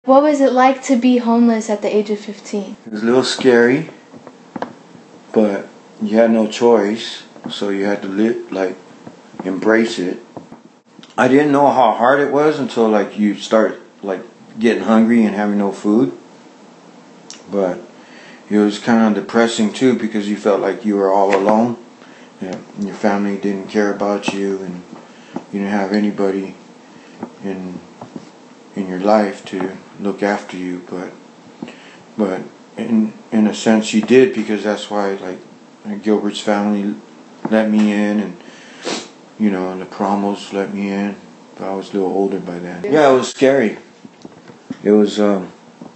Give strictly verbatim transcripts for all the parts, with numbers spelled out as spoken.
What was it like to be homeless at the age of fifteen? It was a little scary, but you had no choice, so you had to live, like, embrace it. I didn't know how hard it was until, like, you start, like, getting hungry and having no food. But it was kind of depressing too, because you felt like you were all alone. Yeah, and your family didn't care about you, and you didn't have anybody in in your life to look after you. But but in in a sense you did, because that's why, like, Gilbert's family let me in, and you know, and the Cromwells let me in. But I was a little older by then. Yeah, it was scary. It was, um,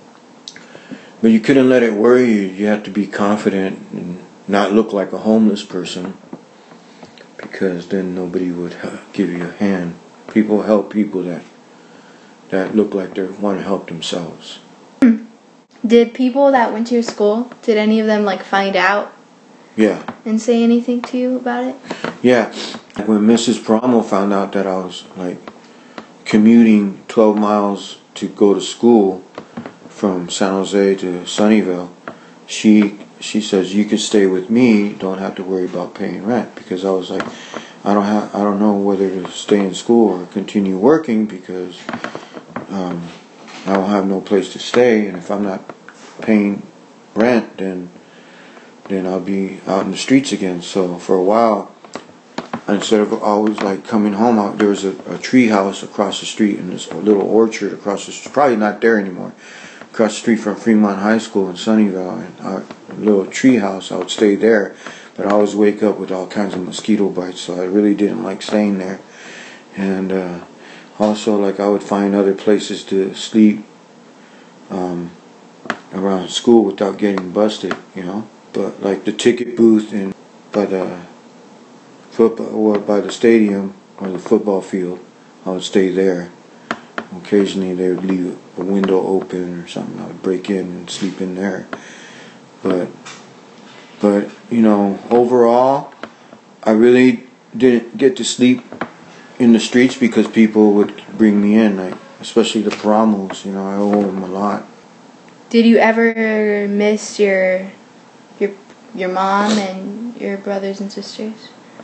but you couldn't let it worry you. You had to be confident and not look like a homeless person, because then nobody would give you a hand. People help people that that look like they want to help themselves. Did people that went to your school, did any of them, like, find out? Yeah. And say anything to you about it? Yeah. When Missus Paramo found out that I was, like, commuting twelve miles to go to school from San Jose to Sunnyvale, she she says, you could stay with me, don't have to worry about paying rent. Because I was like, I don't have I don't know whether to stay in school or continue working, because um, I don't have no place to stay, and if I'm not paying rent, then then I'll be out in the streets again. So for a while, instead of always, like, coming home, out there was a, a tree house across the street, and this little orchard across the street, probably not there anymore, across the street from Fremont High School in Sunnyvale, and our little tree house. I would stay there, but I always wake up with all kinds of mosquito bites, so I really didn't like staying there. And uh, also, like, I would find other places to sleep um, around school without getting busted, you know. But like the ticket booth in by the football, or by the stadium or the football field, I would stay there. Occasionally they would leave a window open or something. I would break in and sleep in there. But but you know, overall, I really didn't get to sleep in the streets, because people would bring me in, like, especially the Paramos. You know, I owe them a lot. Did you ever miss your your your mom and your brothers and sisters?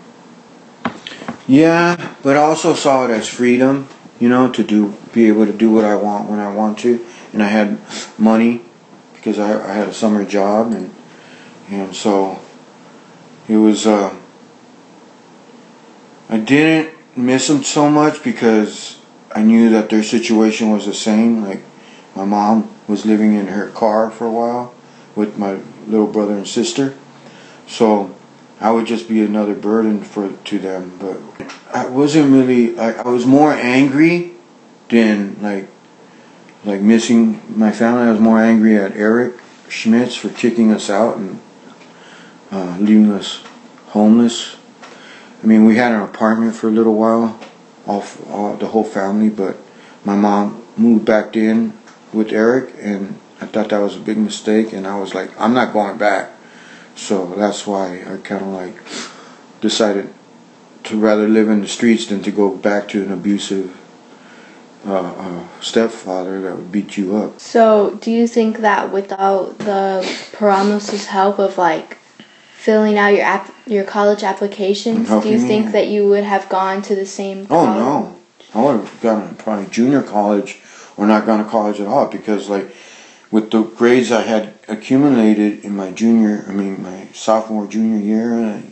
Yeah, but I also saw it as freedom, you know, to do, be able to do what I want when I want to, and I had money because I, I had a summer job, and and so it was. Uh, I didn't miss them so much, because I knew that their situation was the same. Like, my mom was living in her car for a while with my little brother and sister, so I would just be another burden for to them. But I wasn't really, I, I was more angry than like like missing my family. I was more angry at Eric Schmitz for kicking us out and uh, leaving us homeless. I mean, we had an apartment for a little while, all, all the whole family, but my mom moved back in with Eric, and I thought that was a big mistake, and I was like, I'm not going back. So that's why I kind of like decided to rather live in the streets than to go back to an abusive uh, uh, stepfather that would beat you up. So do you think that without the Paramos' help of, like, filling out your app, your college applications, do you think me? that you would have gone to the same college? Oh no, I would have gone to probably junior college, or not gone to college at all, because, like, with the grades I had accumulated in my junior, I mean my sophomore, junior year,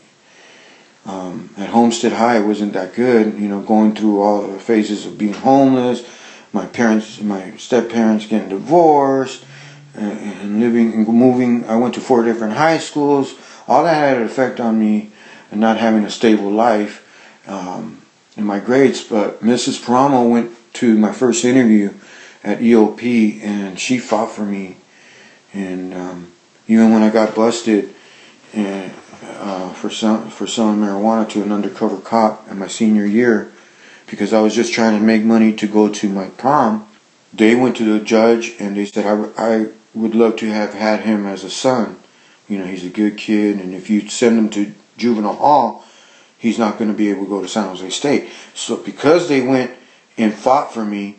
um, at Homestead High, it wasn't that good. You know, going through all the phases of being homeless, my parents, my step parents getting divorced, and, and living and moving. I went to four different high schools. All that had an effect on me, and not having a stable life um, in my grades. But Missus Paramo went to my first interview at E O P, and she fought for me. And um, even when I got busted and, uh, for some for selling marijuana to an undercover cop in my senior year, because I was just trying to make money to go to my prom, they went to the judge and they said I, I would love to have had him as a son. You know, he's a good kid, and if you send him to juvenile hall, he's not going to be able to go to San Jose State. So because they went and fought for me,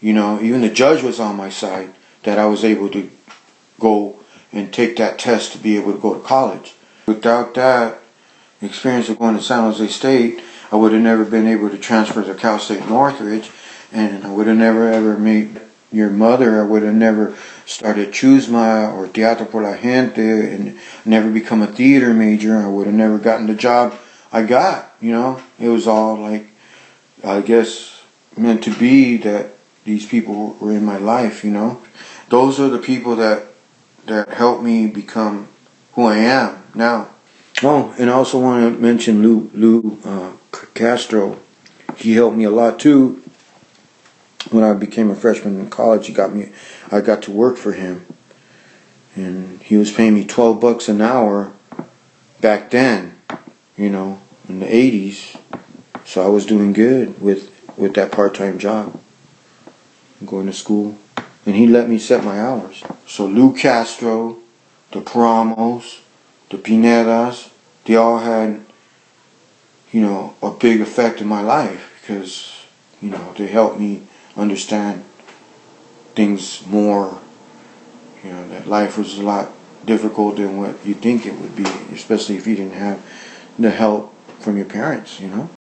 You know, even the judge was on my side, that I was able to go and take that test to be able to go to college. Without that experience of going to San Jose State, I would have never been able to transfer to Cal State Northridge, and I would have never ever met your mother. I would have never started Chusma or Teatro por la Gente and never become a theater major. I would have never gotten the job I got, you know. It was all like, I guess, meant to be that these people were in my life, you know. Those are the people that that helped me become who I am now. Oh, and I also want to mention Lou, Lou uh, Castro. He helped me a lot too. When I became a freshman in college, he got me. I got to work for him, and he was paying me twelve bucks an hour back then. You know, in the eighties. So I was doing good with with that part-time job, going to school, and he let me set my hours. So Lou Castro, the Paramos, the Pinedas, they all had, you know, a big effect in my life because, you know, they helped me understand things more, you know, that life was a lot difficult than what you think it would be, especially if you didn't have the help from your parents, you know.